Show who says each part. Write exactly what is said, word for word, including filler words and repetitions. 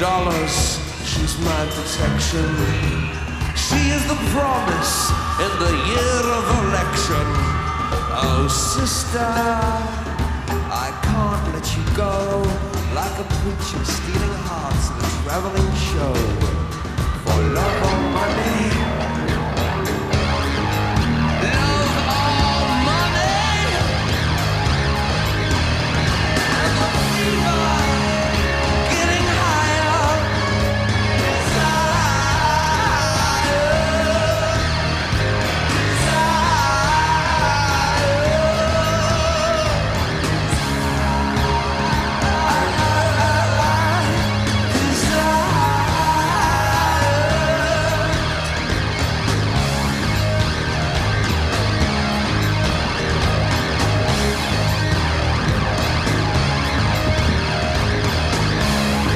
Speaker 1: dollars, she's my protection. She is the promise in the year of election. Oh, sister, I can't let you go, like a preacher stealing hearts in a traveling show. For love